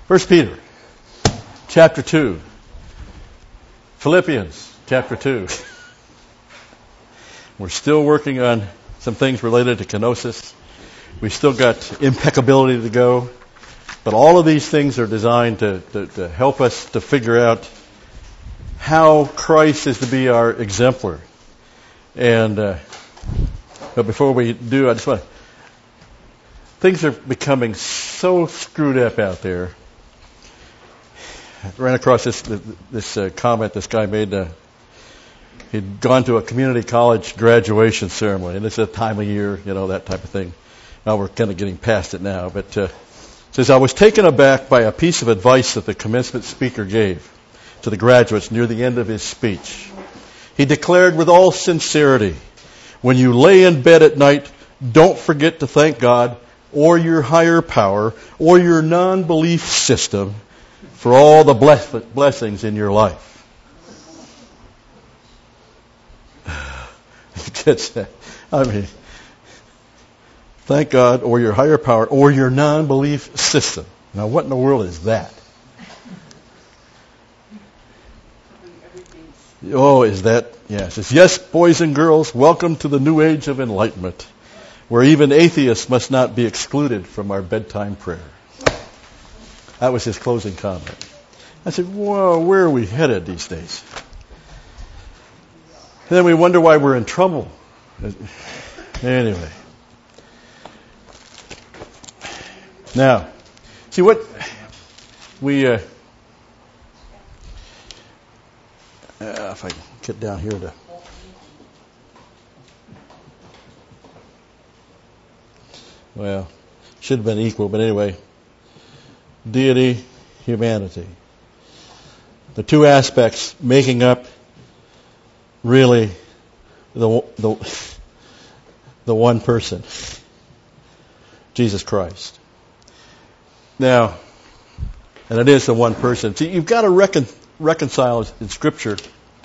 First Peter, chapter 2. Philippians, chapter 2. We're still working on some things related to kenosis. We've still got impeccability to go. But all of these things are designed to help us to figure out how Christ is to be our exemplar. And but before we do, I just want to... Things are becoming so screwed up out there. I ran across this comment this guy made. He'd gone to a community college graduation ceremony, and it's a time of year, that type of thing. Now we're kind of getting past it now, but says, I was taken aback by a piece of advice that the commencement speaker gave to the graduates near the end of his speech. He declared with all sincerity, when you lay in bed at night, don't forget to thank God or your higher power or your non-belief system for all the blessings in your life. Thank God or your higher power or your non-belief system. Now, what in the world is that? Oh, is that? Yeah, it says, yes, boys and girls, welcome to the new age of enlightenment, where even atheists must not be excluded from our bedtime prayer. That was his closing comment. I said, whoa, where are we headed these days? And then we wonder why we're in trouble. Anyway. Now, see what we... if I can get down here to... Well, should have been equal, but anyway. Deity, humanity. The two aspects making up really the one person, Jesus Christ. Now, and it is the one person. See, you've got to reconcile in Scripture.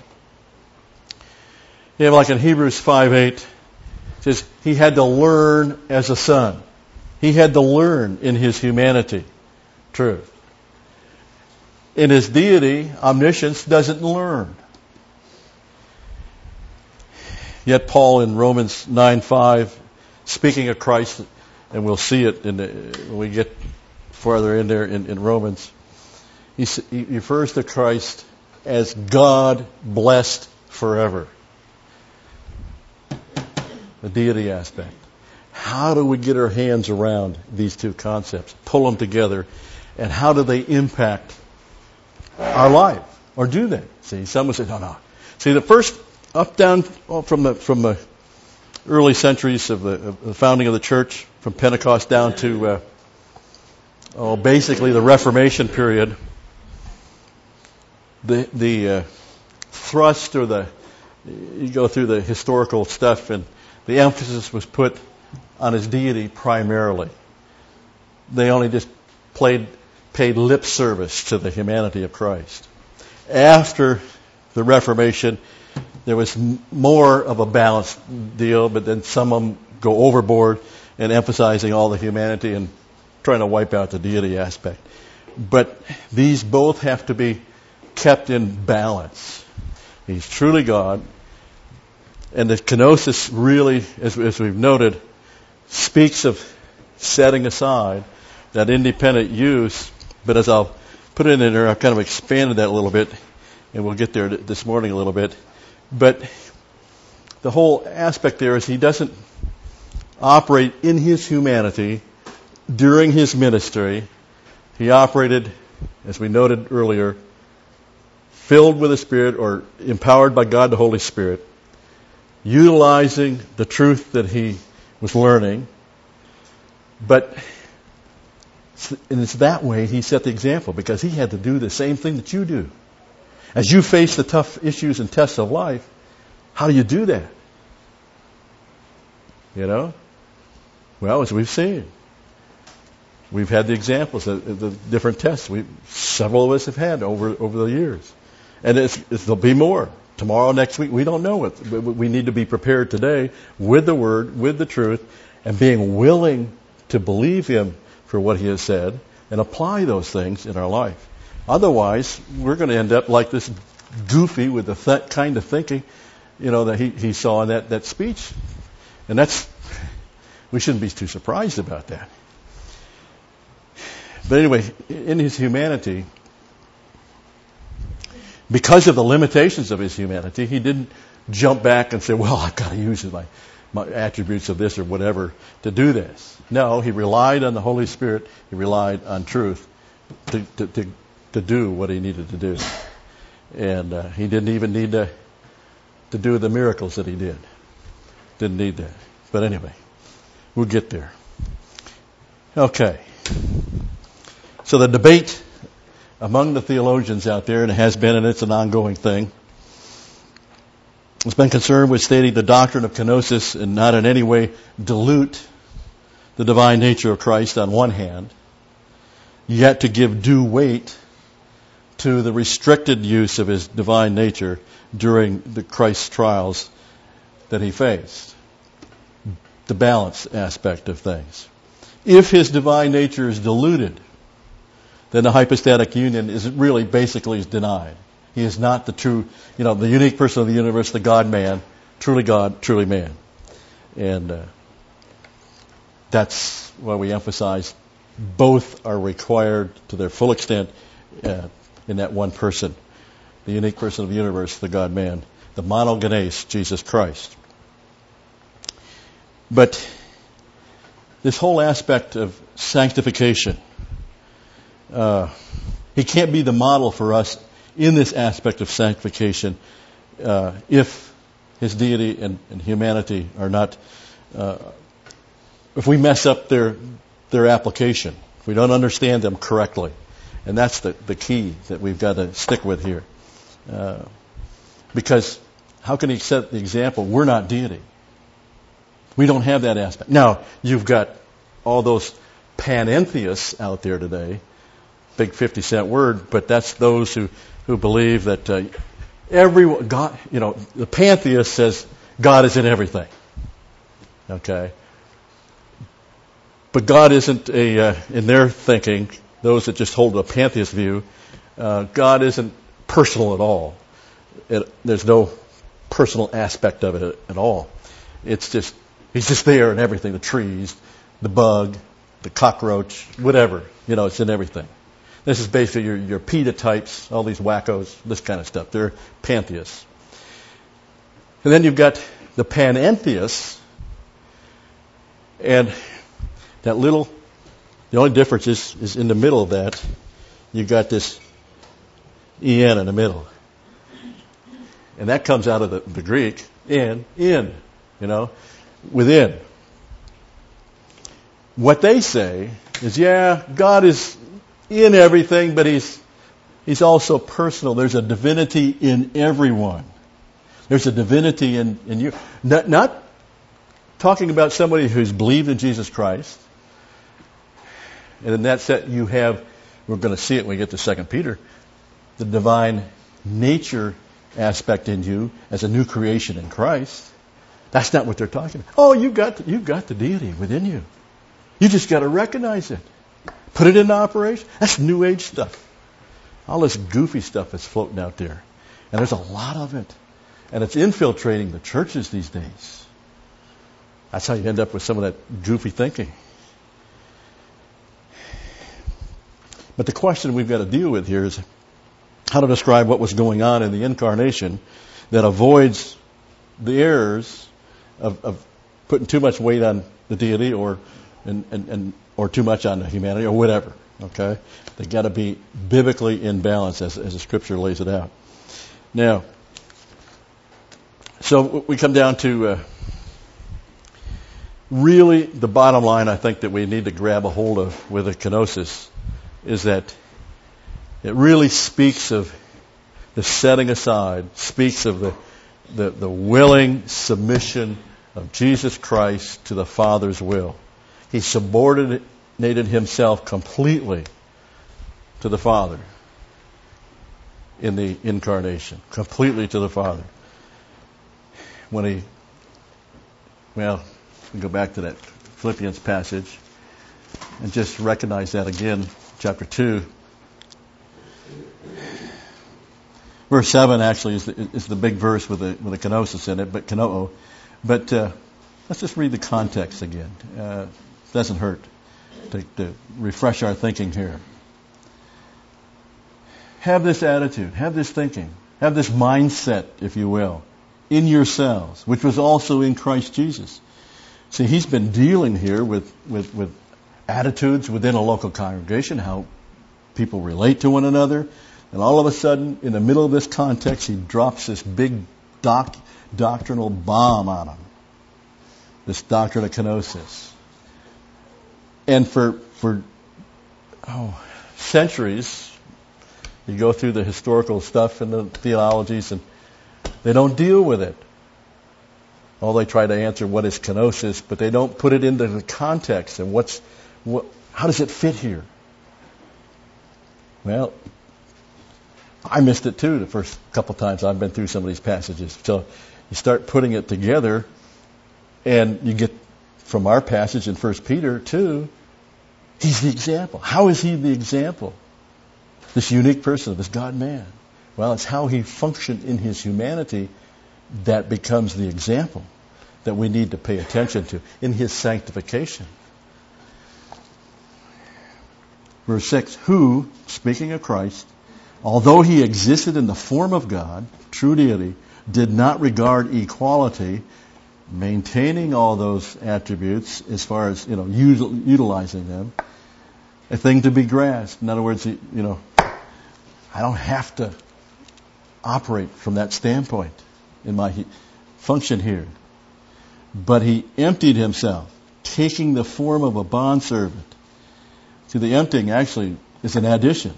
You know, like in Hebrews 5:8, it says he had to learn as a son. He had to learn in his humanity truth. In his deity, omniscience doesn't learn. Yet Paul in Romans 9:5, speaking of Christ, and we'll see it when we get farther in there in Romans, he refers to Christ as God blessed forever. The deity aspect. How do we get our hands around these two concepts, pull them together, and how do they impact our life? Or do they? See, some would say, no. See, the first from the early centuries of the founding of the church, from Pentecost down to basically the Reformation period, the thrust or you go through the historical stuff, and the emphasis was put on his deity primarily. They only just paid lip service to the humanity of Christ. After the Reformation, there was more of a balanced deal, but then some of them go overboard in emphasizing all the humanity and trying to wipe out the deity aspect. But these both have to be kept in balance. He's truly God, and the kenosis really, as we've noted, speaks of setting aside that independent use. But as I'll put it in there, I've kind of expanded that a little bit, and we'll get there this morning a little bit. But the whole aspect there is he doesn't operate in his humanity during his ministry. He operated, as we noted earlier, filled with the Spirit or empowered by God the Holy Spirit, utilizing the truth that he was learning. But it's that way he set the example, because he had to do the same thing that you do. As you face the tough issues and tests of life, how do you do that? Well, as we've seen, we've had the examples of the different tests several of us have had over the years. And there'll be more. Tomorrow, next week, we don't know it. We need to be prepared today with the Word, with the truth, and being willing to believe Him for what He has said, and apply those things in our life. Otherwise, we're going to end up like this goofy with the kind of thinking, that he saw in that speech. And we shouldn't be too surprised about that. But anyway, in his humanity, because of the limitations of his humanity, he didn't jump back and say, well, I've got to use my attributes of this or whatever to do this. No, he relied on the Holy Spirit. He relied on truth to do what he needed to do. And he didn't even need to do the miracles that he did. Didn't need that. But anyway, we'll get there. Okay. So the debate among the theologians out there, and it has been, and it's an ongoing thing, has been concerned with stating the doctrine of kenosis and not in any way dilute the divine nature of Christ on one hand, yet to give due weight to the restricted use of his divine nature during the Christ's trials that he faced. The balance aspect of things. If his divine nature is diluted, then the hypostatic union is really basically denied. He is not the true, the unique person of the universe, the God-man, truly God, truly man. And that's why we emphasize both are required to their full extent in that one person, the unique person of the universe, the God-man, the monogenes, Jesus Christ. But this whole aspect of sanctification, he can't be the model for us in this aspect of sanctification if his deity and humanity are not, if we mess up their application, if we don't understand them correctly. And that's the key that we've got to stick with here. Because how can he set the example? We're not deity. We don't have that aspect. Now, you've got all those panentheists out there today, big 50-cent word, but that's those who believe that everyone, God, the pantheist says God is in everything. Okay? But God isn't in their thinking, those that just hold a pantheist view, God isn't personal at all. There's no personal aspect of it at all. It's just, he's just there in everything, the trees, the bug, the cockroach, whatever, it's in everything. This is basically your PETA types, all these wackos, this kind of stuff. They're pantheists. And then you've got the panentheists, and the only difference is in the middle of that, you've got this en in the middle. And that comes out of the Greek, in, within. What they say is, God is in everything, but he's also personal. There's a divinity in everyone. There's a divinity in you. Not talking about somebody who's believed in Jesus Christ. And in that set you have, we're going to see it when we get to 2 Peter, the divine nature aspect in you as a new creation in Christ. That's not what they're talking about. Oh, you've got the deity within you. You just got to recognize it. Put it into operation. That's New Age stuff. All this goofy stuff that's floating out there. And there's a lot of it. And it's infiltrating the churches these days. That's how you end up with some of that goofy thinking. But the question we've got to deal with here is how to describe what was going on in the incarnation that avoids the errors of putting too much weight on the deity or too much on the humanity or whatever. Okay, they got to be biblically in balance as the Scripture lays it out. Now, so we come down to really the bottom line. I think that we need to grab a hold of with the kenosis is that it really speaks of the setting aside, speaks of the willing submission of Jesus Christ to the Father's will. He subordinated himself completely to the Father in the incarnation, completely to the Father. We go back to that Philippians passage and just recognize that again chapter 2. Verse 7 actually is the big verse with the kenosis in it, but kenoo. But let's just read the context again. Doesn't hurt to refresh our thinking here. Have this attitude, have this thinking, have this mindset, if you will, in yourselves, which was also in Christ Jesus. See, he's been dealing here with attitudes within a local congregation, how people relate to one another. And all of a sudden, in the middle of this context, he drops this big doctrinal bomb on them. This doctrine of kenosis. And for centuries, you go through the historical stuff and the theologies, and they don't deal with it. Well, they try to answer what is kenosis, but they don't put it into the context and how does it fit here? Well, I missed it too the first couple times I've been through some of these passages. So you start putting it together, and you get from our passage in 1 Peter 2, he's the example. How is he the example? This unique person, this God-man. Well, it's how he functioned in his humanity that becomes the example that we need to pay attention to in his sanctification. Verse 6, who, speaking of Christ, although he existed in the form of God, true deity, did not regard equality, maintaining all those attributes as far as, utilizing them, a thing to be grasped. In other words, I don't have to operate from that standpoint in my function here. But he emptied himself, taking the form of a bondservant. See, the emptying actually is an addition.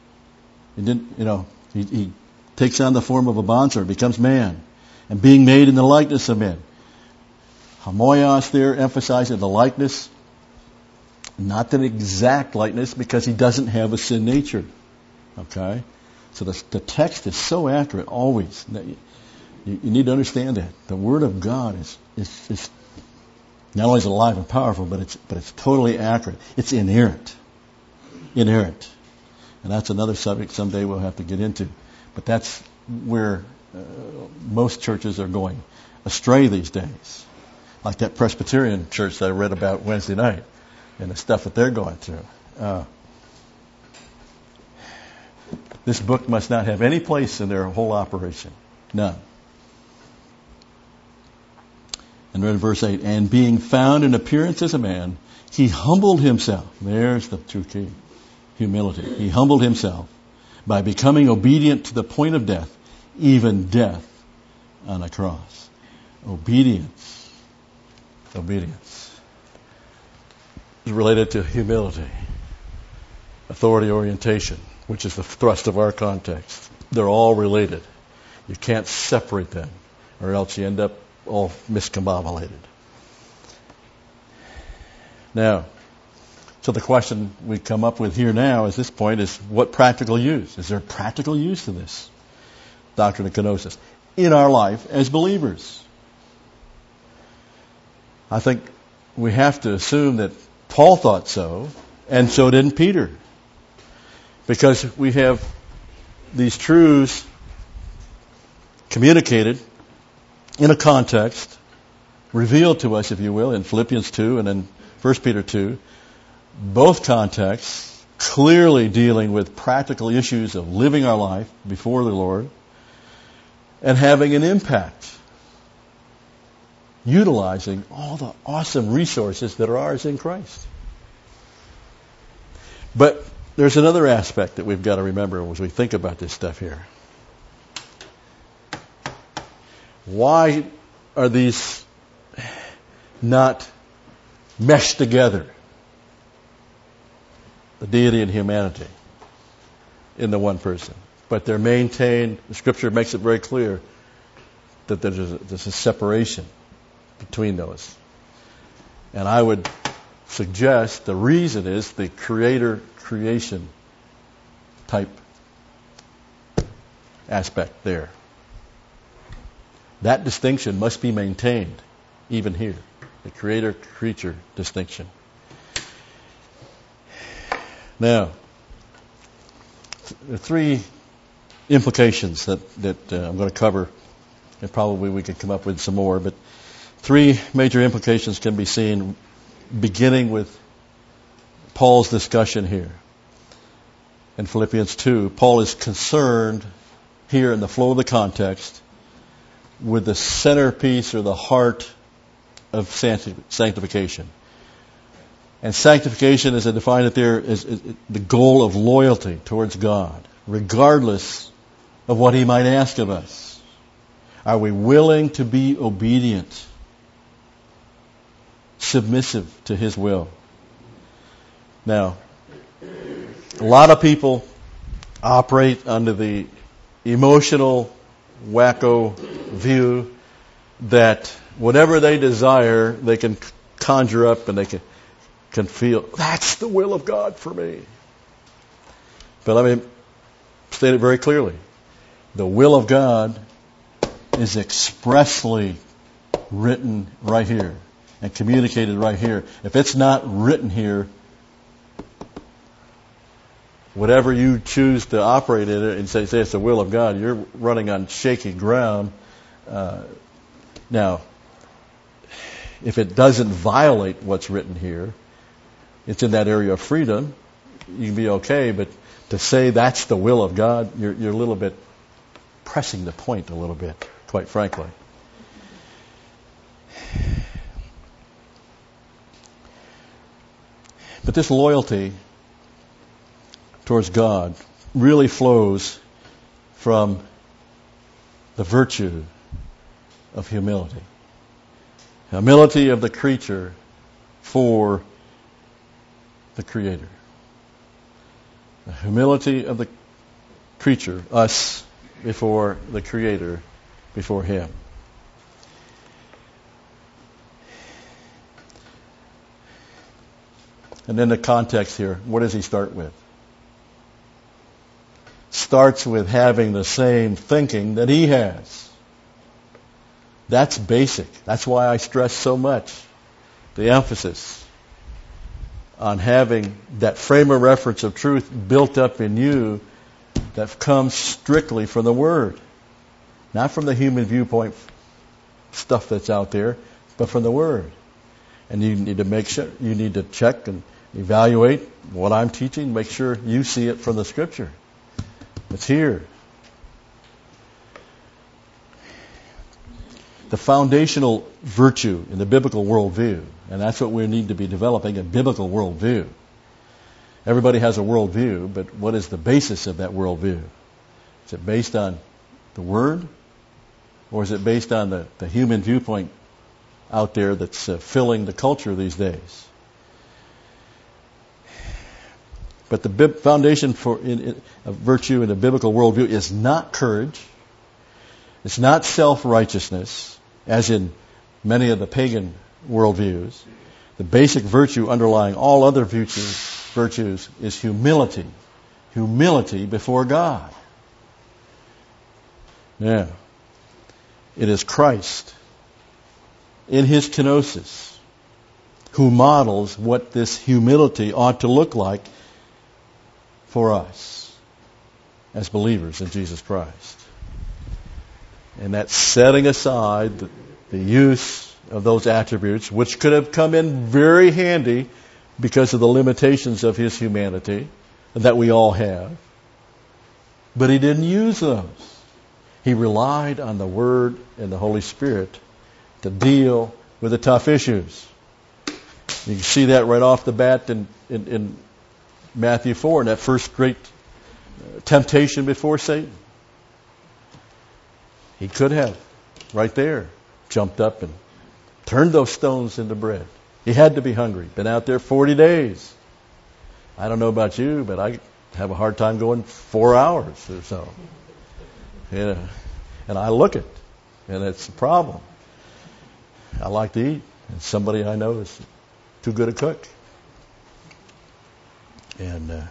He takes on the form of a bondservant, becomes man, and being made in the likeness of men. Homoios there emphasizing the likeness, not an exact likeness, because he doesn't have a sin nature. Okay? So the text is so accurate always. You need to understand that. The Word of God is not only is it alive and powerful, but it's totally accurate. It's inerrant. Inerrant. And that's another subject someday we'll have to get into. But that's where most churches are going astray these days. Like that Presbyterian church that I read about Wednesday night and the stuff that they're going through. This book must not have any place in their whole operation. None. And read verse 8. And being found in appearance as a man, he humbled himself. There's the true key. Humility. He humbled himself by becoming obedient to the point of death, even death on a cross. Obedience. Obedience is related to humility, authority orientation, which is the thrust of our context. They're all related. You can't separate them, or else you end up all miscombobulated. Now, so the question we come up with here now at this point is, what practical use? Is there practical use to this doctrine of kenosis in our life as believers? I think we have to assume that Paul thought so, and so did Peter. Because we have these truths communicated in a context, revealed to us, if you will, in Philippians 2 and in 1 Peter 2. Both contexts clearly dealing with practical issues of living our life before the Lord and having an impact, utilizing all the awesome resources that are ours in Christ. But there's another aspect that we've got to remember as we think about this stuff here. Why are these not meshed together? The deity and humanity in the one person. But they're maintained, the Scripture makes it very clear that there's a separation between those. And I would suggest the reason is the creator-creation type aspect there. That distinction must be maintained even here. The creator-creature distinction. Now, there are three implications that I'm going to cover, and probably we could come up with some more, but three major implications can be seen beginning with Paul's discussion here. In Philippians 2, Paul is concerned here in the flow of the context with the centerpiece or the heart of sanctification. And sanctification, as I define it there, is the goal of loyalty towards God, regardless of what He might ask of us. Are we willing to be obedient, submissive to His will? Now, a lot of people operate under the emotional, wacko view that whatever they desire, they can conjure up and they can feel, that's the will of God for me. But let me state it very clearly. The will of God is expressly written right here and communicated right here. If it's not written here, whatever you choose to operate in it and say it's the will of God, you're running on shaky ground. Now, if it doesn't violate what's written here, it's in that area of freedom, you can be okay. But to say that's the will of God, you're a little bit pressing the point a little bit, quite frankly. But this loyalty towards God really flows from the virtue of humility. Humility of the creature for the Creator. The humility of the creature, us, before the Creator, before Him. And then the context here, what does he start with? Starts with having the same thinking that he has. That's basic. That's why I stress so much the emphasis on having that frame of reference of truth built up in you that comes strictly from the Word. Not from the human viewpoint stuff that's out there, but from the Word. And you need to make sure, you need to check and evaluate what I'm teaching, make sure you see it from the Scripture. It's here. The foundational virtue in the biblical worldview, and that's what we need to be developing, a biblical worldview. Everybody has a worldview, but what is the basis of that worldview? Is it based on the Word? Or is it based on the human viewpoint out there that's filling the culture these days? But the foundation for of virtue in the biblical worldview is not courage. It's not self-righteousness, as in many of the pagan worldviews. The basic virtue underlying all other virtues is humility. Humility before God. Now, it is Christ in His kenosis who models what this humility ought to look like for us as believers in Jesus Christ. And that's setting aside the use of those attributes, which could have come in very handy because of the limitations of His humanity that we all have. But He didn't use those. He relied on the Word and the Holy Spirit to deal with the tough issues. You can see that right off the bat in Matthew 4, in that first great temptation before Satan. He could have, right there, jumped up and turned those stones into bread. He had to be hungry. Been out there 40 days. I don't know about you, but I have a hard time going 4 hours or so. Yeah. And I look it, and it's a problem. I like to eat, and somebody I know is too good a cook. And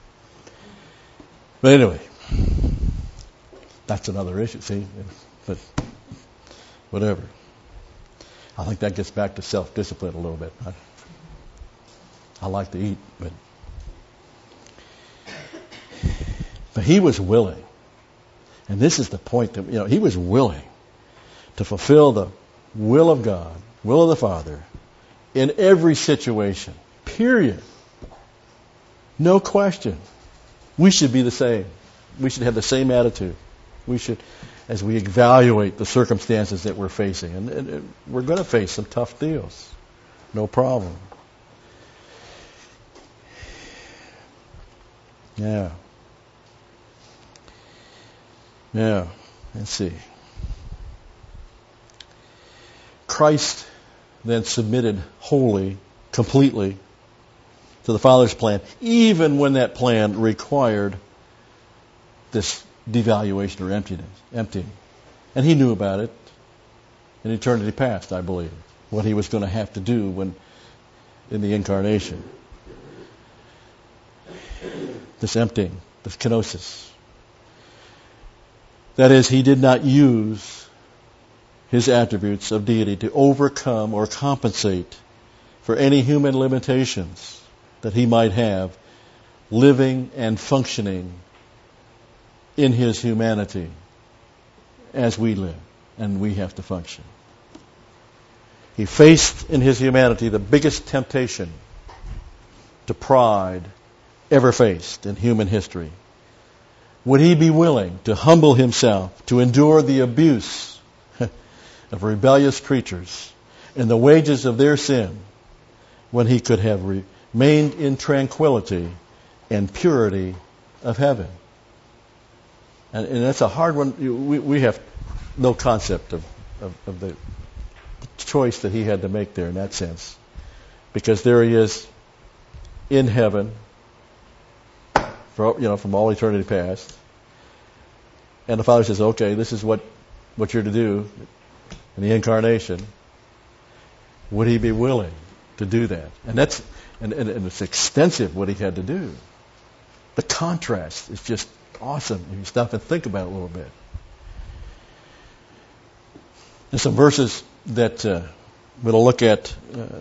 but anyway, that's another issue. See, but whatever. I think that gets back to self-discipline a little bit. I like to eat, but But he was willing. And this is the point that, he was willing to fulfill the will of God, will of the Father, in every situation. Period. No question. We should be the same. We should have the same attitude. We should, as we evaluate the circumstances that we're facing. And we're going to face some tough deals. No problem. Yeah. Let's see. Christ then submitted wholly, completely to the Father's plan, even when that plan required this devaluation or emptying. And he knew about it in eternity past, I believe, what he was going to have to do when in the incarnation. This emptying, this kenosis. That is, he did not use his attributes of deity to overcome or compensate for any human limitations that he might have living and functioning in his humanity as we live and we have to function. He faced in his humanity the biggest temptation to pride ever faced in human history. Would he be willing to humble himself, to endure the abuse of rebellious creatures and the wages of their sin when he could have remained in tranquility and purity of heaven? And that's a hard one. We have no concept of the choice that he had to make there in that sense. Because there he is in heaven, from all eternity past. And the Father says, okay, this is what you're to do in the incarnation. Would he be willing to do that? And it's extensive what he had to do. The contrast is just awesome if you stop and think about it a little bit. There's some verses that we'll look at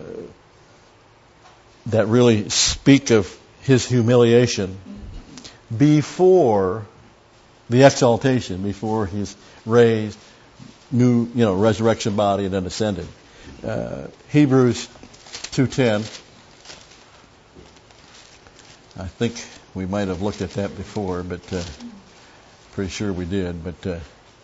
that really speak of his humiliation before the exaltation, before he's raised, new, resurrection body and then ascended. Hebrews 2:10. I think we might have looked at that before, but pretty sure we did. But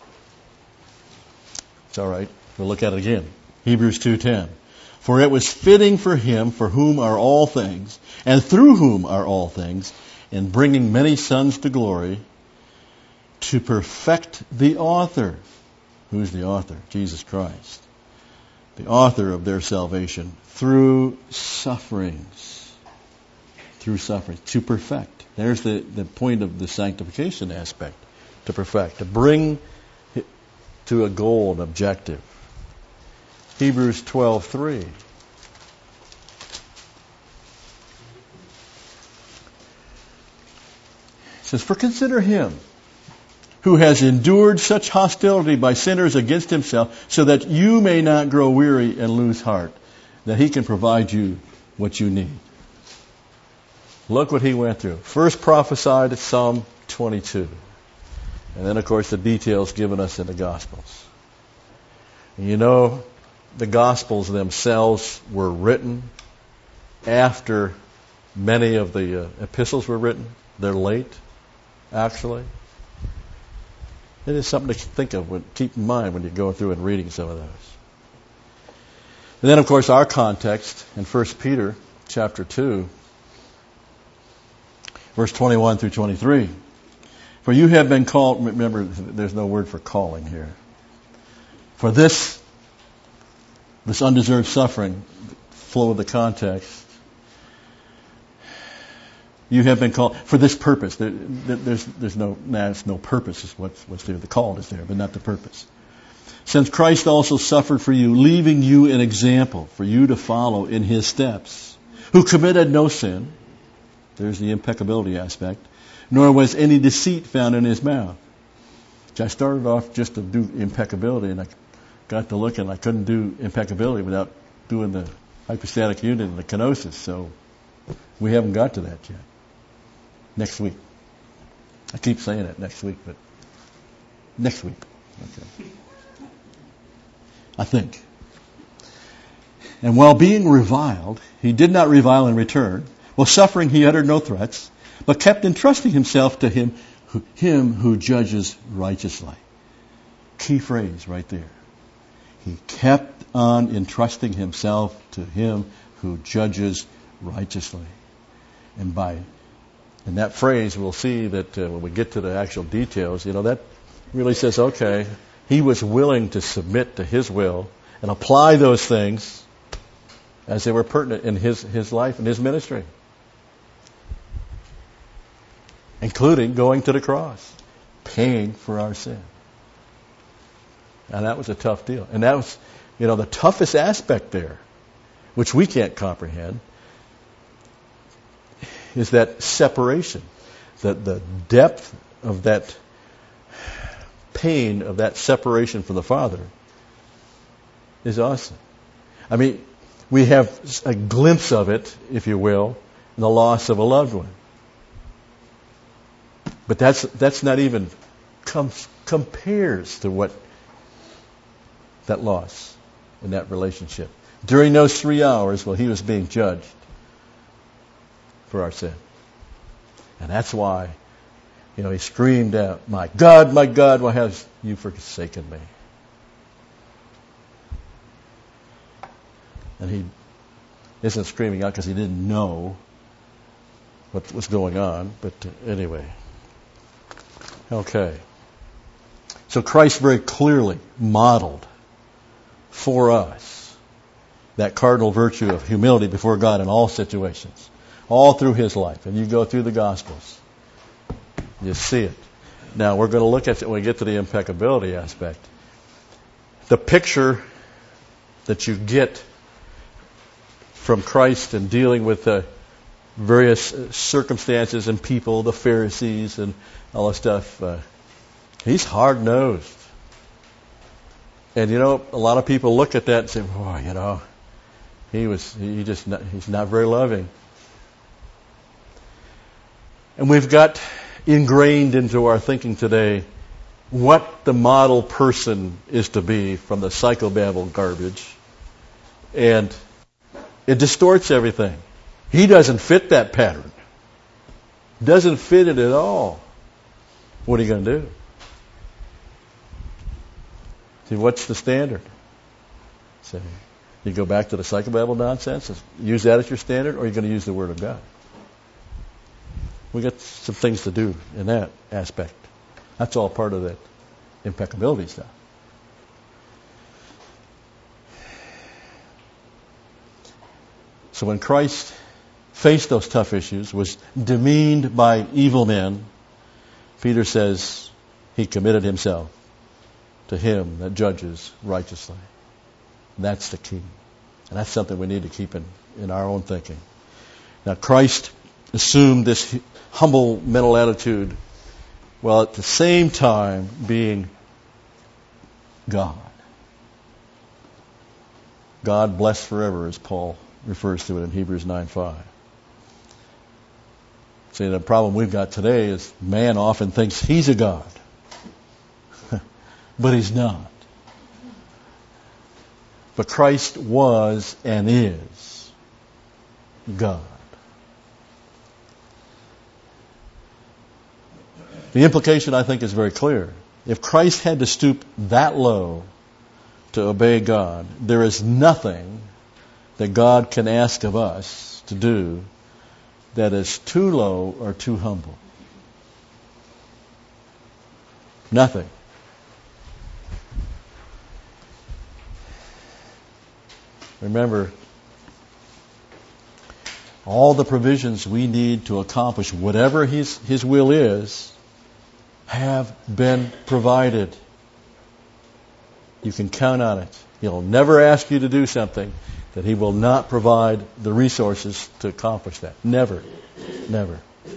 it's all right. We'll look at it again. Hebrews 2:10. For it was fitting for him, for whom are all things, and through whom are all things, in bringing many sons to glory, to perfect the author. Who's the author? Jesus Christ. The author of their salvation through sufferings. Through suffering. To perfect. There's the point of the sanctification aspect. To perfect. To bring to a goal, an objective. Hebrews 12:3. It says, for consider him who has endured such hostility by sinners against himself, so that you may not grow weary and lose heart, that he can provide you what you need. Look what he went through. First prophesied Psalm 22. And then, of course, the details given us in the Gospels. And the Gospels themselves were written after many of the epistles were written. They're late, actually. It is something to think of, keep in mind when you go through and reading some of those. And then, of course, our context in 1 Peter chapter 2, verse 21 through 23. For you have been called, remember, there's no word for calling here. For this undeserved suffering, flow of the context, you have been called for this purpose. There's no purpose is what's there. The call is there, but not the purpose. Since Christ also suffered for you, leaving you an example for you to follow in his steps, who committed no sin. There's the impeccability aspect. Nor was any deceit found in his mouth. I started off just to do impeccability, and I got to look, and I couldn't do impeccability without doing the hypostatic union and the kenosis. So we haven't got to that yet. Next week. I keep saying it next week, but next week. Okay. I think. And while being reviled, he did not revile in return. While suffering, he uttered no threats, but kept entrusting himself to him who judges righteously. Key phrase right there. He kept on entrusting himself to him who judges righteously. And in that phrase, we'll see that when we get to the actual details, that really says, okay, he was willing to submit to his will and apply those things as they were pertinent in his life and his ministry, including going to the cross, paying for our sin. And that was a tough deal. And that was, the toughest aspect there, which we can't comprehend, is that separation, that the depth of that pain of that separation from the Father is awesome. I mean, we have a glimpse of it, if you will, in the loss of a loved one. But that's not even compares to what that loss in that relationship. During those 3 hours while he was being judged for our sin. And that's why, he screamed out, my God, why have you forsaken me? And he isn't screaming out because he didn't know what was going on. But anyway. Okay. So Christ very clearly modeled for us that cardinal virtue of humility before God in all situations, all through his life. And you go through the Gospels, you see it. Now, we're going to look at it when we get to the impeccability aspect. The picture that you get from Christ in dealing with the various circumstances and people, the Pharisees and all that stuff, he's hard-nosed. And a lot of people look at that and say, "Oh, he's not very loving." And we've got ingrained into our thinking today what the model person is to be from the psychobabble garbage, and it distorts everything. He doesn't fit that pattern. Doesn't fit it at all. What are you going to do? See, what's the standard? So you go back to the psychobabble nonsense and use that as your standard, or are you going to use the Word of God? We got some things to do in that aspect. That's all part of that impeccability stuff. So when Christ faced those tough issues, was demeaned by evil men, Peter says he committed himself to him that judges righteously. And that's the key. And that's something we need to keep in our own thinking. Now, Christ assumed this humble mental attitude while at the same time being God. God blessed forever, as Paul refers to it in Hebrews 9:5. See, the problem we've got today is man often thinks he's a God. But he's not. But Christ was and is God. The implication, I think, is very clear. If Christ had to stoop that low to obey God, there is nothing that God can ask of us to do that is too low or too humble. Nothing. Remember, all the provisions we need to accomplish whatever His will is have been provided. You can count on it. He'll never ask you to do something that He will not provide the resources to accomplish that. Never. Never.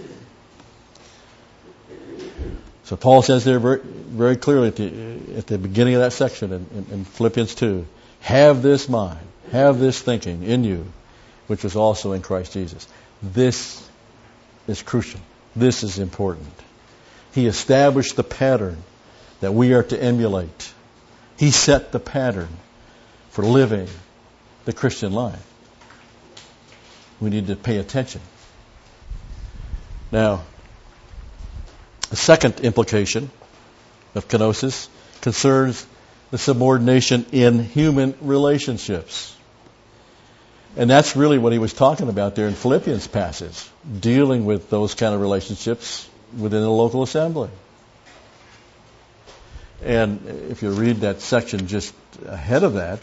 So Paul says there very, very clearly at the beginning of that section in Philippians 2, have this mind, have this thinking in you, which was also in Christ Jesus. This is crucial. This is important. He established the pattern that we are to emulate. He set the pattern for living the Christian life. We need to pay attention. Now, the second implication of kenosis concerns the subordination in human relationships. And that's really what he was talking about there in Philippians passage, dealing with those kind of relationships within the local assembly. And if you read that section just ahead of that,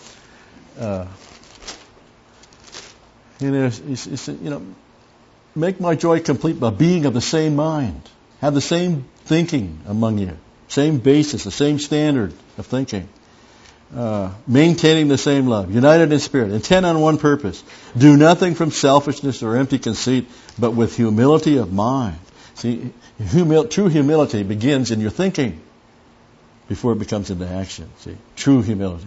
he said, make my joy complete by being of the same mind. Have the same thinking among you. Same basis, the same standard of thinking. Maintaining the same love. United in spirit. Intent on one purpose. Do nothing from selfishness or empty conceit, but with humility of mind. See, true humility begins in your thinking before it becomes into action. See, true humility.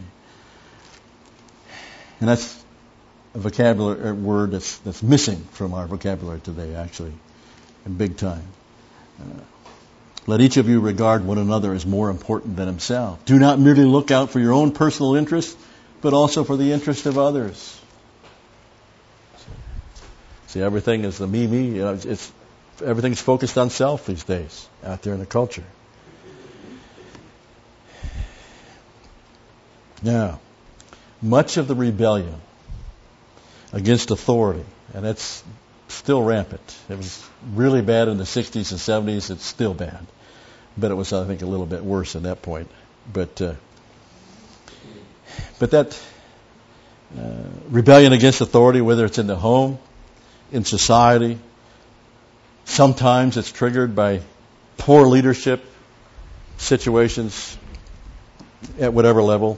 And that's a vocabulary word that's missing from our vocabulary today, actually, in big time. Let each of you regard one another as more important than himself. Do not merely look out for your own personal interest, but also for the interest of others. See, everything is the me. Everything's focused on self these days out there in the culture. Now, much of the rebellion against authority, and it's still rampant. It was really bad in the 60s and 70s. It's still bad. But it was, I think, a little bit worse at that point. But that rebellion against authority, whether it's in the home, in society, sometimes it's triggered by poor leadership situations at whatever level.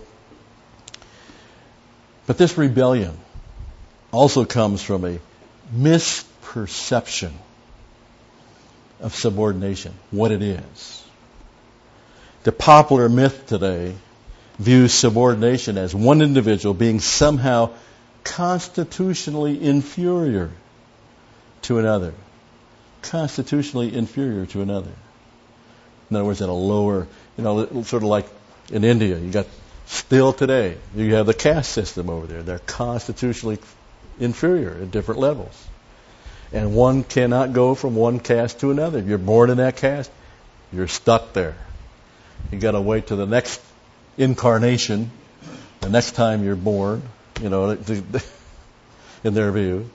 But this rebellion also comes from a misperception of subordination, what it is. The popular myth today views subordination as one individual being somehow constitutionally inferior to another. Constitutionally inferior to another. In other words, at a lower, sort of like in India, you got still today, you have the caste system over there. They're constitutionally inferior at different levels. And one cannot go from one caste to another. If you're born in that caste, you're stuck there. You got to wait to the next incarnation, the next time you're born, in their view.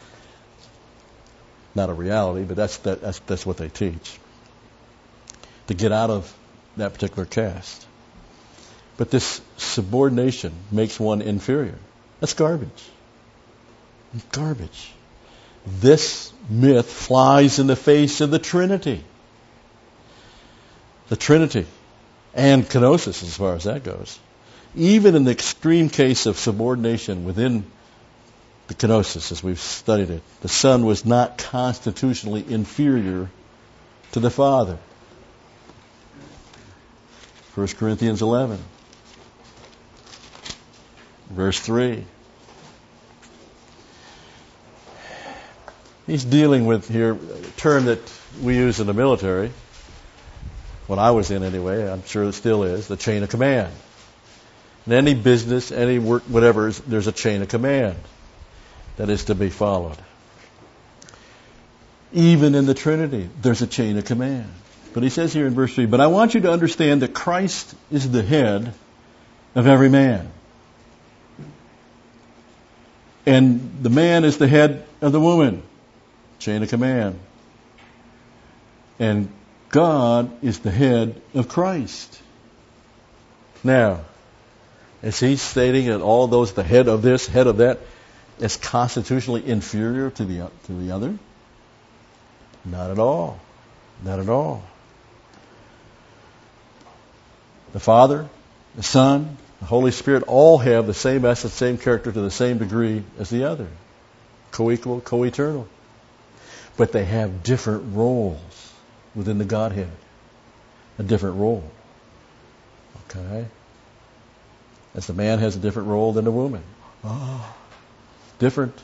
Not a reality, but that's what they teach. To get out of that particular caste. But this subordination makes one inferior. That's garbage. Garbage. This myth flies in the face of the Trinity. The Trinity and kenosis, as far as that goes. Even in the extreme case of subordination within the kenosis, as we've studied it, the Son was not constitutionally inferior to the Father. 1 Corinthians 11, verse 3. He's dealing with here a term that we use in the military, when I was in anyway, I'm sure it still is, the chain of command. In any business, any work, whatever, there's a chain of command that is to be followed. Even in the Trinity, there's a chain of command. But he says here in verse 3, but I want you to understand that Christ is the head of every man. And the man is the head of the woman. Chain of command. And God is the head of Christ. Now, is he stating that all those, the head of this, head of that, is constitutionally inferior to the other? Not at all. Not at all. The Father, the Son, the Holy Spirit all have the same essence, same character to the same degree as the other. Co-equal, co-eternal. But they have different roles within the Godhead. A different role. Okay? As the man has a different role than the woman. Oh, different.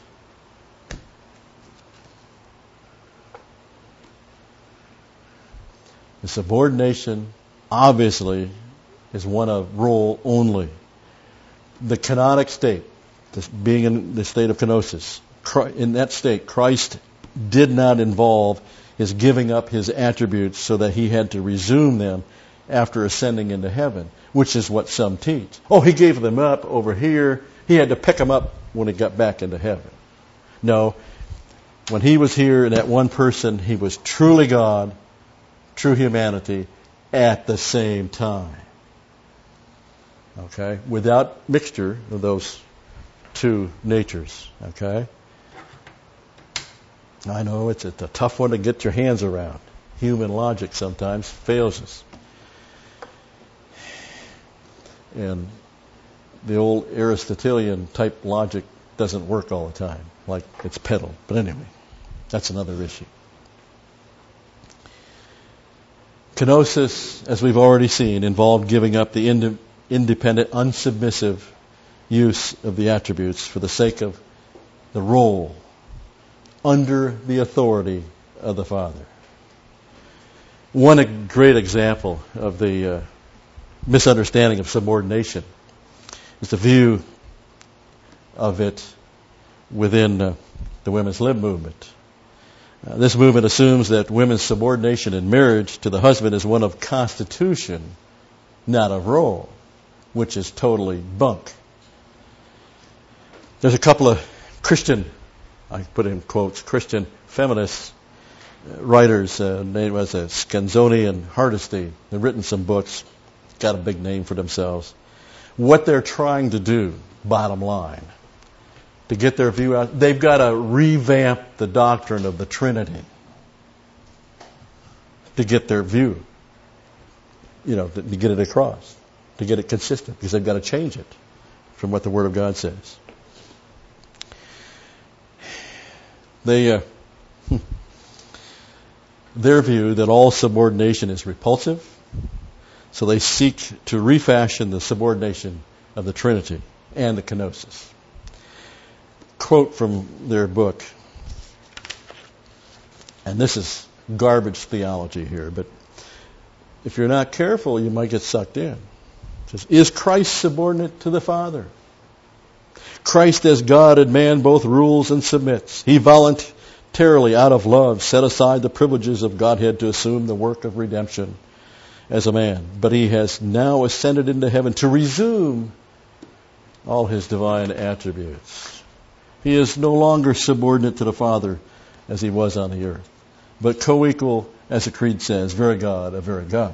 The subordination, obviously, is one of role only. The kenotic state, this being in the state of kenosis, in that state, Christ did not involve his giving up his attributes so that he had to resume them after ascending into heaven, which is what some teach. Oh, he gave them up over here. He had to pick them up when he got back into heaven. No, when he was here in that one person, he was truly God, true humanity, at the same time. Okay? Without mixture of those two natures. Okay? I know it's a tough one to get your hands around. Human logic sometimes fails us. And the old Aristotelian type logic doesn't work all the time, like it's peddled. But anyway, that's another issue. Kenosis, as we've already seen, involved giving up the independent, unsubmissive use of the attributes for the sake of the role under the authority of the Father. One great example of the misunderstanding of subordination is the view of it within the women's lib movement. This movement assumes that women's subordination in marriage to the husband is one of constitution, not of role, which is totally bunk. There's a couple of Christian, I put in quotes, Christian feminist writers, named as Scanzoni and Hardesty. They've written some books, got a big name for themselves. What they're trying to do, bottom line, to get their view out, they've got to revamp the doctrine of the Trinity to get their view, to get it across, to get it consistent, because they've got to change it from what the Word of God says. Their view that all subordination is repulsive, so they seek to refashion the subordination of the Trinity and the kenosis. Quote from their book, and this is garbage theology here, but if you're not careful, you might get sucked in. It says, is Christ subordinate to the Father? Christ as God and man both rules and submits. He voluntarily, out of love, set aside the privileges of Godhead to assume the work of redemption as a man. But he has now ascended into heaven to resume all his divine attributes. He is no longer subordinate to the Father as he was on the earth, but co-equal, as the Creed says, very God, a very God.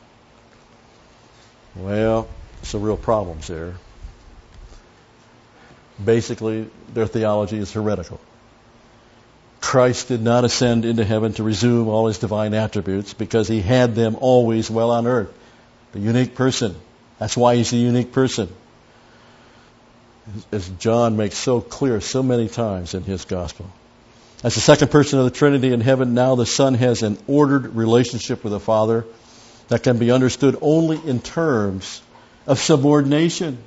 Well, some real problems there. Basically, their theology is heretical. Christ did not ascend into heaven to resume all his divine attributes because he had them always while on earth. The unique person. That's why he's a unique person. As John makes so clear so many times in his gospel. As the second person of the Trinity in heaven, now the Son has an ordered relationship with the Father that can be understood only in terms of subordination.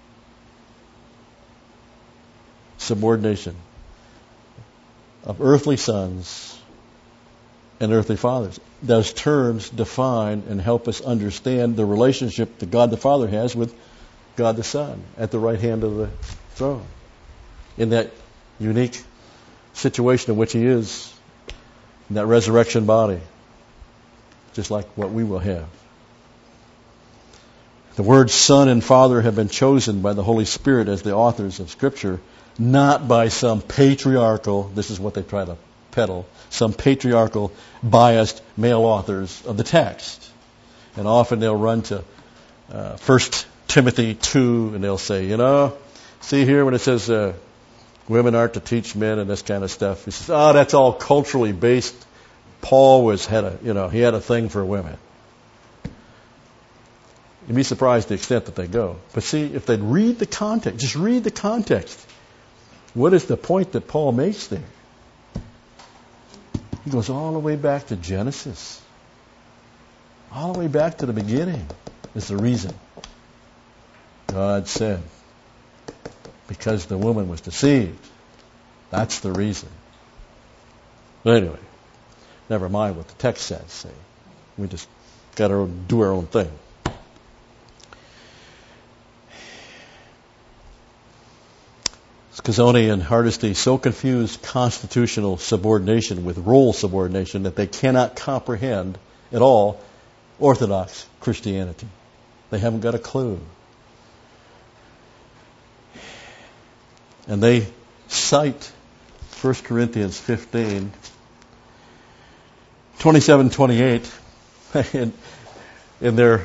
Subordination of earthly sons and earthly fathers. Those terms define and help us understand the relationship that God the Father has with God the Son at the right hand of the throne. In that unique situation in which he is, in that resurrection body, just like what we will have. The words Son and Father have been chosen by the Holy Spirit as the authors of Scripture, not by some patriarchal, this is what they try to peddle, some patriarchal, biased male authors of the text. And often they'll run to 1 Timothy 2, and they'll say, see here when it says women aren't to teach men and this kind of stuff. He says, that's all culturally based. Paul had a thing for women. You'd be surprised the extent that they go. But see, if they'd read the context, just read the context. What is the point that Paul makes there? He goes all the way back to Genesis. All the way back to the beginning is the reason. God said, because the woman was deceived. That's the reason. But anyway, never mind what the text says. See. We just got to do our own thing. Scazzoni and Hardesty so confuse constitutional subordination with role subordination that they cannot comprehend at all Orthodox Christianity. They haven't got a clue. And they cite 1 Corinthians 15, 27, 28 in their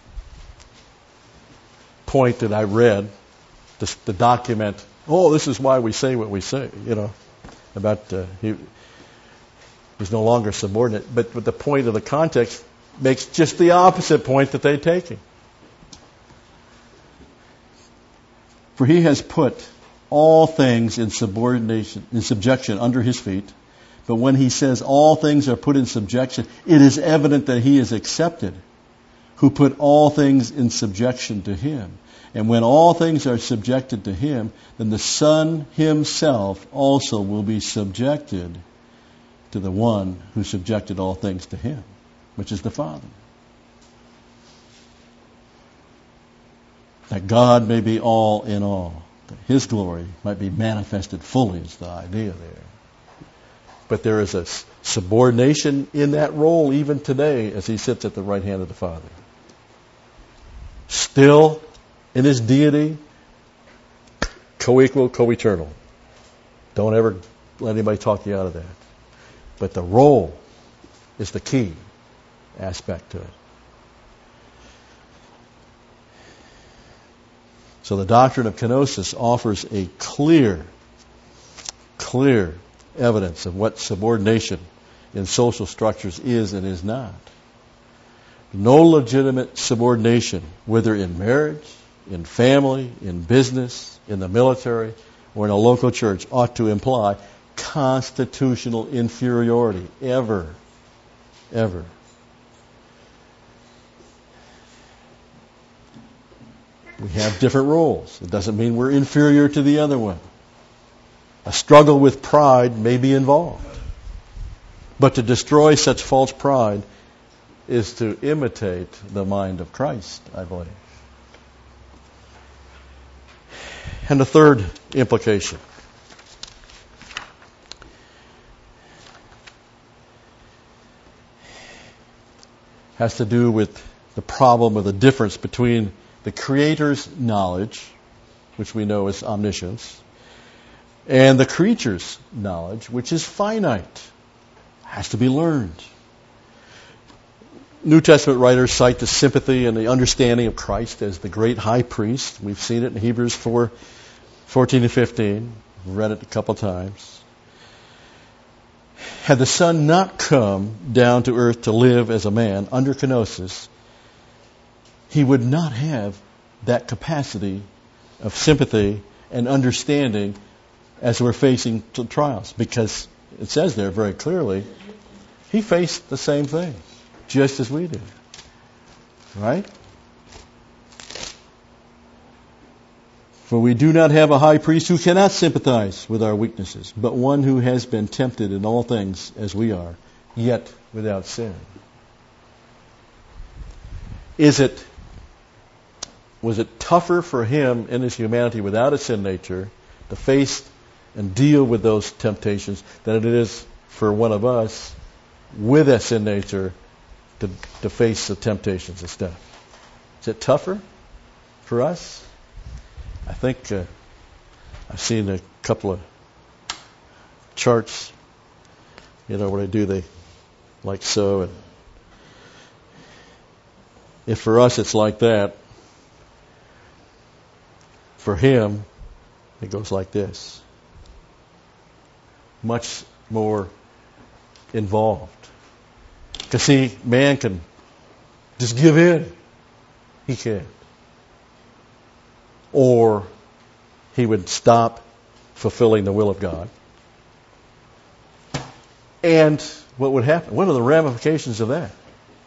point that I read, the document. Oh, this is why we say what we say, about he was no longer subordinate. But the point of the context makes just the opposite point that they're taking. For he has put all things in subjection under his feet. But when he says all things are put in subjection, it is evident that he is accepted, who put all things in subjection to him. And when all things are subjected to him, then the Son himself also will be subjected to the one who subjected all things to him, which is the Father. That God may be all in all, that his glory might be manifested fully is the idea there. But there is a subordination in that role even today as he sits at the right hand of the Father. Still in his deity, co-equal, co-eternal. Don't ever let anybody talk you out of that. But the role is the key aspect to it. So the doctrine of kenosis offers a clear evidence of what subordination in social structures is and is not. No legitimate subordination, whether in marriage, in family, in business, in the military, or in a local church, ought to imply constitutional inferiority. Ever. We have different roles. It doesn't mean we're inferior to the other one. A struggle with pride may be involved. But to destroy such false pride is to imitate the mind of Christ, I believe. And the third implication has to do with the problem of the difference between the Creator's knowledge, which we know is omniscience, and the creature's knowledge, which is finite, has to be learned. New Testament writers cite the sympathy and the understanding of Christ as the great high priest. We've seen it in Hebrews 4:14 and 15. We've read it a couple times. Had the Son not come down to earth to live as a man under kenosis, he would not have that capacity of sympathy and understanding as we're facing trials. Because it says there very clearly, he faced the same thing, just as we did. Right? For we do not have a high priest who cannot sympathize with our weaknesses, but one who has been tempted in all things as we are, yet without sin. Was it tougher for him in his humanity without a sin nature to face and deal with those temptations than it is for one of us with a sin nature to face the temptations and stuff? Is it tougher for us? I think I've seen a couple of charts, where they like so. And if for us it's like that, for him, it goes like this. Much more involved. Because see, man can just give in. He can't. Or he would stop fulfilling the will of God. And what would happen? What are the ramifications of that?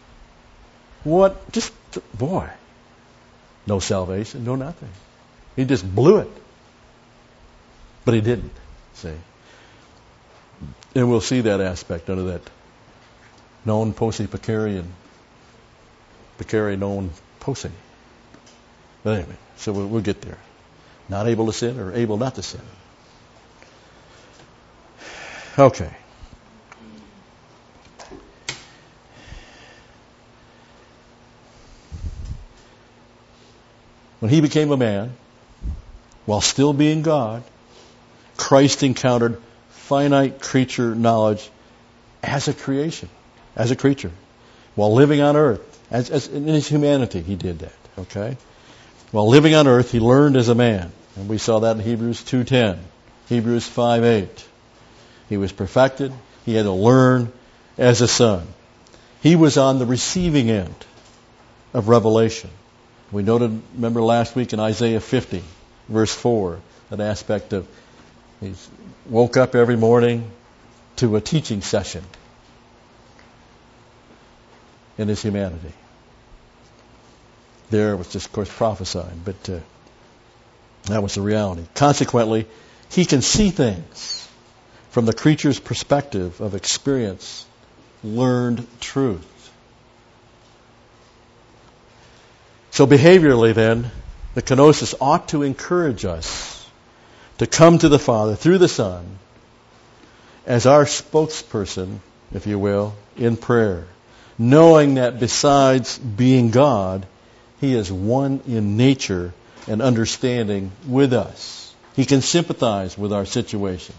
No salvation, no nothing. He just blew it. But he didn't, see. And we'll see that aspect under that known post-Epicurean pecare non posse. But anyway, so we'll get there. Not able to sin or able not to sin. Okay. When he became a man, while still being God, Christ encountered finite creature knowledge as a creation, as a creature. While living on earth, as in his humanity, he did that. Okay? While living on earth, he learned as a man. And we saw that in Hebrews 2:10, Hebrews 5:8. He was perfected. He had to learn as a son. He was on the receiving end of revelation. We noted, remember last week in Isaiah 50, verse 4, that aspect of he woke up every morning to a teaching session in his humanity. There was just, of course, prophesied, but that was the reality. Consequently, he can see things from the creature's perspective of experience, learned truth. So behaviorally then, the kenosis ought to encourage us to come to the Father through the Son as our spokesperson, if you will, in prayer, knowing that besides being God, He is one in nature and understanding with us. He can sympathize with our situation.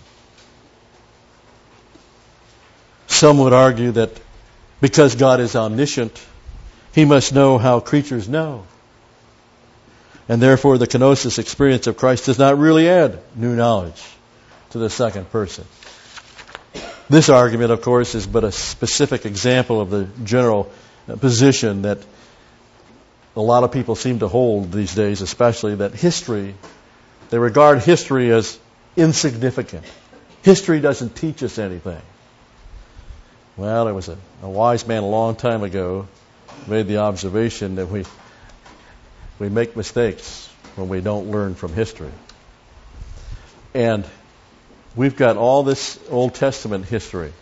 Some would argue that because God is omniscient, He must know how creatures know. And therefore the kenosis experience of Christ does not really add new knowledge to the second person. This argument, of course, is but a specific example of the general position that a lot of people seem to hold these days, especially that history, they regard history as insignificant. History doesn't teach us anything. Well, there was a wise man a long time ago made the observation that we make mistakes when we don't learn from history. And we've got all this Old Testament history,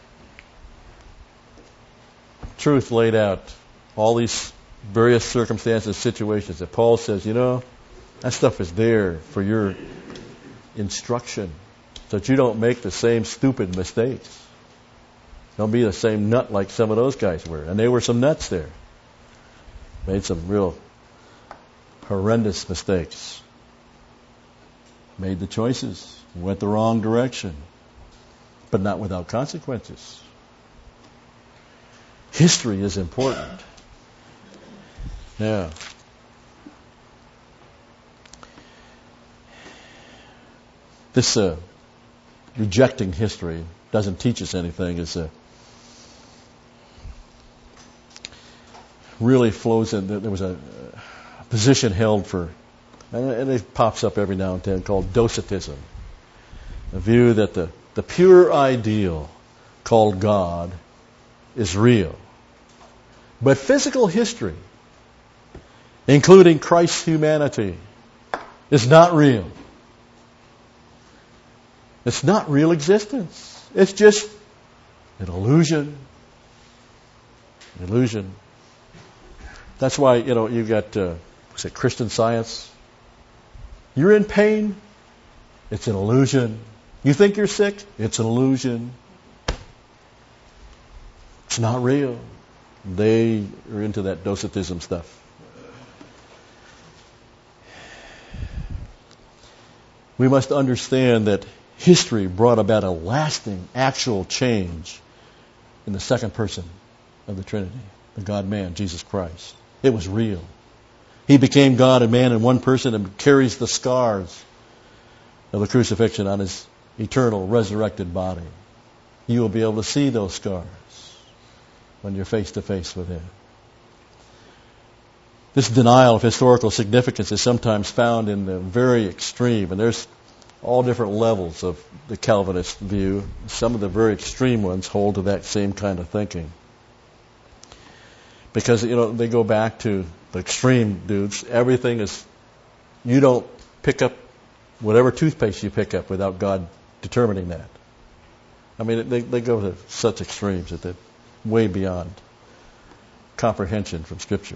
truth laid out, all these various circumstances, situations that Paul says, that stuff is there for your instruction so that you don't make the same stupid mistakes. Don't be the same nut like some of those guys were. And they were some nuts there. Made some real horrendous mistakes. Made the choices. Went the wrong direction. But not without consequences. History is important. Yeah. This rejecting history doesn't teach us anything. It's really flows in. There was a position held for, and it pops up every now and then, called Docetism. A view that the pure ideal called God is real. But physical history, including Christ's humanity, is not real. It's not real existence. It's just an illusion. An illusion. That's why, you've got, Christian Science. You're in pain. It's an illusion. You think you're sick. It's an illusion. It's not real. They are into that Docetism stuff. We must understand that history brought about a lasting, actual change in the second person of the Trinity, the God-man, Jesus Christ. It was real. He became God and man in one person and carries the scars of the crucifixion on His eternal resurrected body. You will be able to see those scars when you're face to face with Him. This denial of historical significance is sometimes found in the very extreme, and there's all different levels of the Calvinist view. Some of the very extreme ones hold to that same kind of thinking. Because, they go back to the extreme dudes. Everything is, you don't pick up whatever toothpaste you pick up without God determining that. I mean, they go to such extremes that they're way beyond comprehension from Scripture,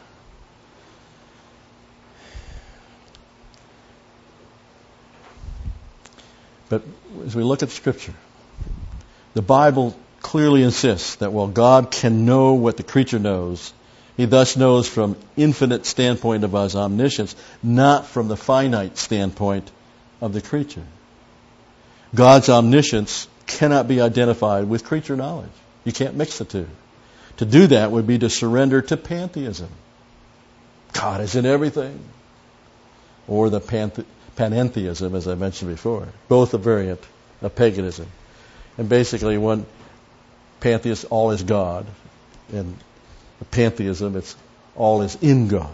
But as we look at Scripture, the Bible clearly insists that while God can know what the creature knows, He thus knows from infinite standpoint of His omniscience, not from the finite standpoint of the creature. God's omniscience cannot be identified with creature knowledge. You can't mix the two. To do that would be to surrender to pantheism. God is in everything. Or the panentheism, as I mentioned before. Both a variant of paganism. And basically, one pantheist, all is God. And a pantheism, it's all is in God.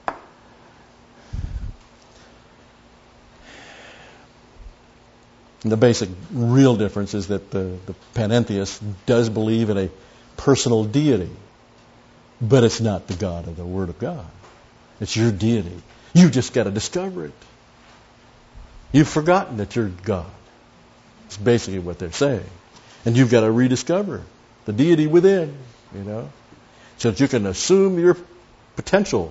And the basic real difference is that the panentheist does believe in a personal deity, but it's not the God of the Word of God. It's your deity. You just got to discover it. You've forgotten that you're God. It's basically what they're saying. And you've got to rediscover the deity within, so that you can assume your potential.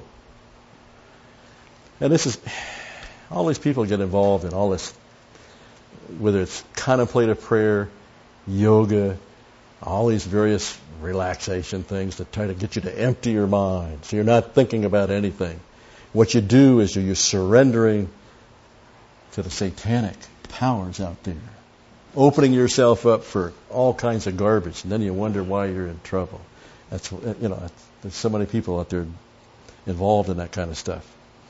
And this is, all these people get involved in all this, whether it's contemplative prayer, yoga, all these various relaxation things that try to get you to empty your mind so you're not thinking about anything. What you do is you're surrendering to the satanic powers out there, opening yourself up for all kinds of garbage, and then you wonder why you're in trouble. There's so many people out there involved in that kind of stuff.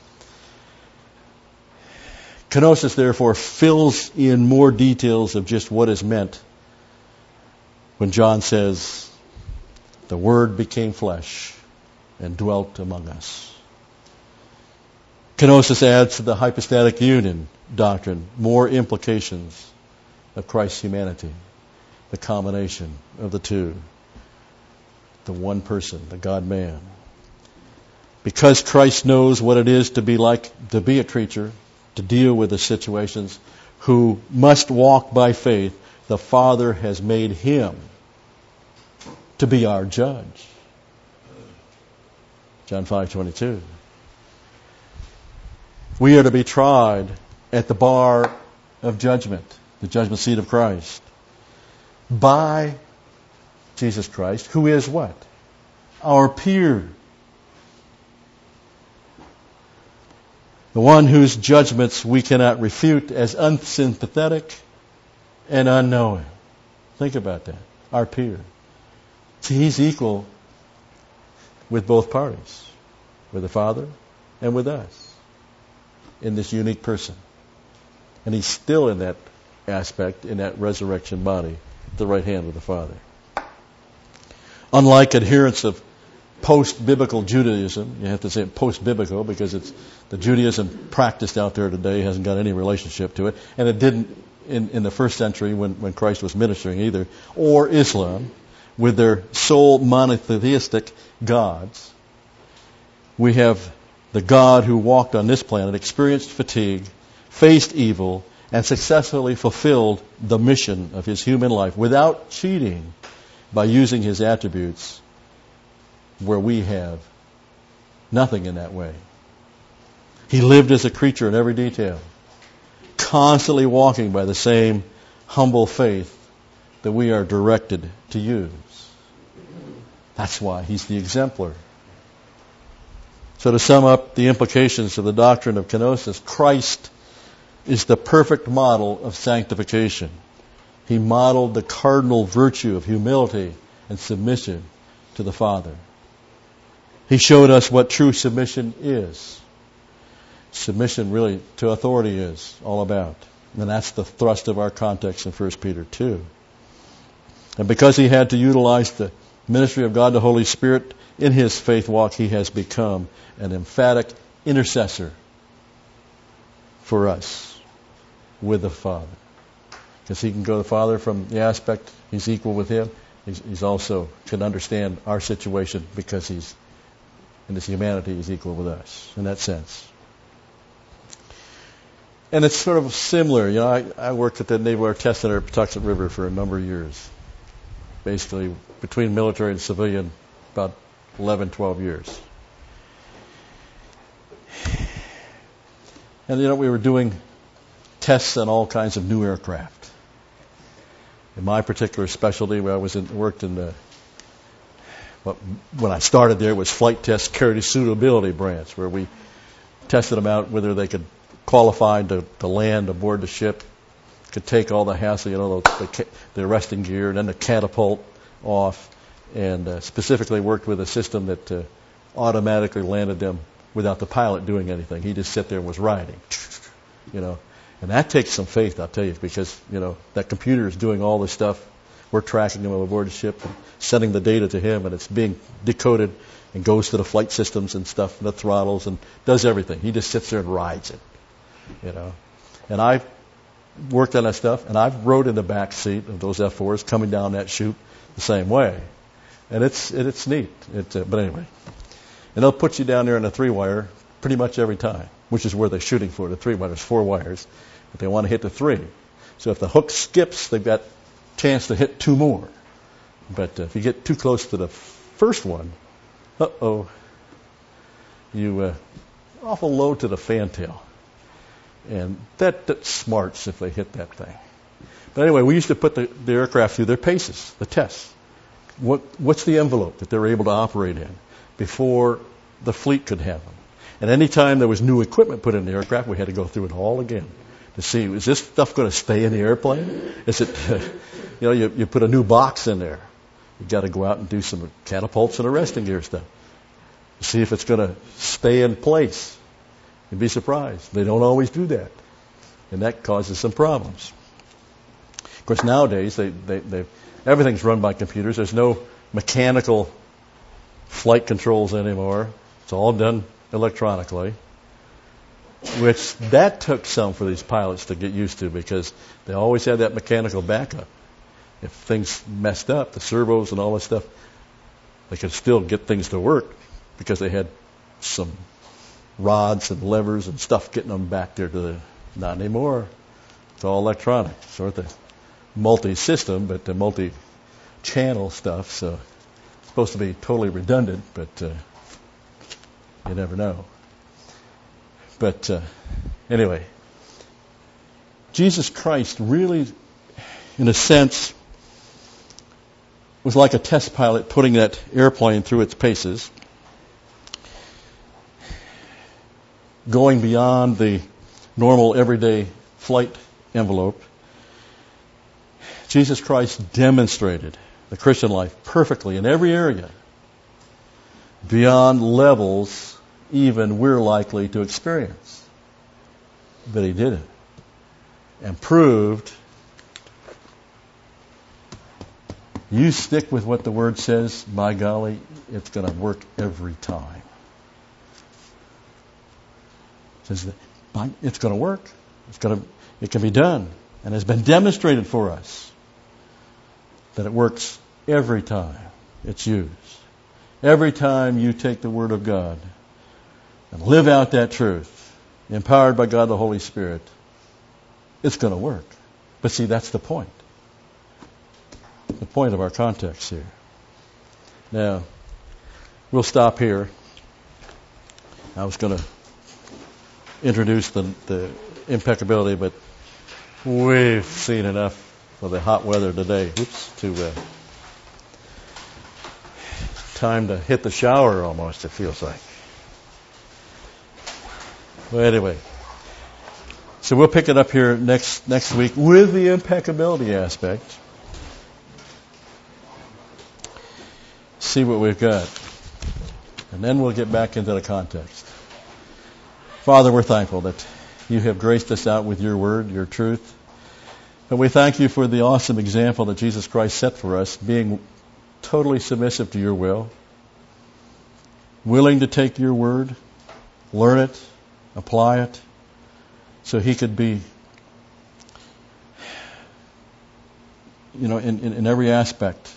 Kenosis, therefore, fills in more details of just what is meant when John says, the Word became flesh and dwelt among us. Kenosis adds to the hypostatic union doctrine more implications of Christ's humanity, the combination of the two, the one person, the God-man. Because Christ knows what it is to be a creature, to deal with the situations, who must walk by faith, the Father has made Him to be our judge. John 5:22. We are to be tried at the bar of judgment, the judgment seat of Christ, by Jesus Christ, who is what? Our peer. The one whose judgments we cannot refute as unsympathetic and unknowing. Think about that. Our peer. See, He's equal with both parties, with the Father and with us, in this unique person. And He's still in that aspect, in that resurrection body, at the right hand of the Father. Unlike adherents of post-biblical Judaism, you have to say post-biblical because it's the Judaism practiced out there today hasn't got any relationship to it, and it didn't in the first century when Christ was ministering either, or Islam, with their sole monotheistic gods. We have the God who walked on this planet, experienced fatigue, faced evil, and successfully fulfilled the mission of His human life without cheating by using His attributes where we have nothing in that way. He lived as a creature in every detail, constantly walking by the same humble faith that we are directed to use. That's why He's the exemplar. So to sum up the implications of the doctrine of kenosis, Christ is the perfect model of sanctification. He modeled the cardinal virtue of humility and submission to the Father. He showed us what true submission is. Submission really to authority is all about. And that's the thrust of our context in 1 Peter 2. And because He had to utilize the ministry of God the Holy Spirit in His faith walk, He has become an emphatic intercessor for us with the Father. Because He can go to the Father from the aspect He's equal with Him. He's also can understand our situation because He's in His humanity He's equal with us in that sense. And it's sort of similar. I worked at the Naval Air Test Center at Patuxent River for a number of years. Basically, between military and civilian, about 11, 12 years. And we were doing tests on all kinds of new aircraft. In my particular specialty, where I worked in the, when I started there, it was flight test carrier suitability branch, where we tested them out whether they could qualify to land aboard the ship, could take all the hassle, the arresting gear, and then the catapult off, and specifically worked with a system that automatically landed them without the pilot doing anything. He just sat there and was riding, And that takes some faith, I'll tell you, because, that computer is doing all this stuff. We're tracking him aboard the ship and sending the data to him, and it's being decoded and goes to the flight systems and stuff, and the throttles, and does everything. He just sits there and rides it, And I've worked on that stuff, and I've rode in the back seat of those F-4s coming down that chute the same way. And it's neat. But anyway. And they'll put you down there in a 3-wire pretty much every time, which is where they're shooting for. The 3-wire, there's 4 wires, but they want to hit the 3. So if the hook skips, they've got a chance to hit 2 more. But if you get too close to the first one, you awful low to the fantail. And that smarts if they hit that thing. But anyway, we used to put the aircraft through their paces, the tests. What's the envelope that they're able to operate in before the fleet could have them? And any time there was new equipment put in the aircraft, we had to go through it all again to see, is this stuff going to stay in the airplane? Is it, you put a new box in there. You've got to go out and do some catapults and arresting gear stuff. See if it's going to stay in place. You'd be surprised. They don't always do that. And that causes some problems. Of course, nowadays, everything's run by computers. There's no mechanical flight controls anymore. It's all done electronically, which that took some for these pilots to get used to, because they always had that mechanical backup. If things messed up, the servos and all this stuff, they could still get things to work because they had some rods and levers and stuff getting them back there to the... Not anymore. It's all electronic. Sort of multi-system, but the multi-channel stuff, so it's supposed to be totally redundant, but you never know. But anyway, Jesus Christ really, in a sense, was like a test pilot putting that airplane through its paces, going beyond the normal everyday flight envelope. Jesus Christ demonstrated the Christian life perfectly in every area, beyond levels even we're likely to experience. But he did it and proved, you stick with what the Word says, by golly, it's going to work every time. It's going to work. It can be done. And it's been demonstrated for us that it works every time it's used. Every time you take the Word of God and live out that truth, empowered by God the Holy Spirit, it's going to work. But see, that's the point. The point of our context here. Now, we'll stop here. I was going to introduce the impeccability, but we've seen enough for the hot weather today. Time to hit the shower almost, it feels like. Well, anyway, so we'll pick it up here next week with the impeccability aspect. See what we've got. And then we'll get back into the context. Father, we're thankful that you have graced us out with your word, your truth. And we thank you for the awesome example that Jesus Christ set for us, being totally submissive to your will, willing to take your word, learn it, apply it, so he could be, in every aspect,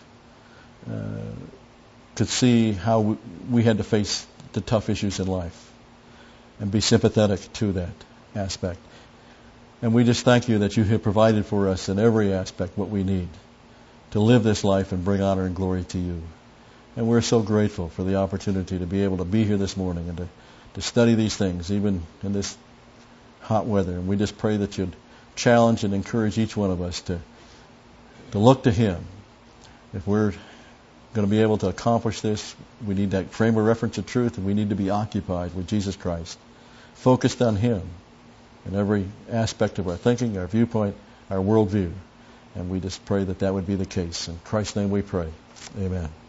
could see how we had to face the tough issues in life and be sympathetic to that aspect. And we just thank you that you have provided for us in every aspect what we need to live this life and bring honor and glory to you. And we're so grateful for the opportunity to be able to be here this morning and to study these things, even in this hot weather. And we just pray that you'd challenge and encourage each one of us to look to Him. If we're going to be able to accomplish this, we need that frame of reference of truth, and we need to be occupied with Jesus Christ, focused on Him in every aspect of our thinking, our viewpoint, our worldview. And we just pray that that would be the case. In Christ's name we pray. Amen.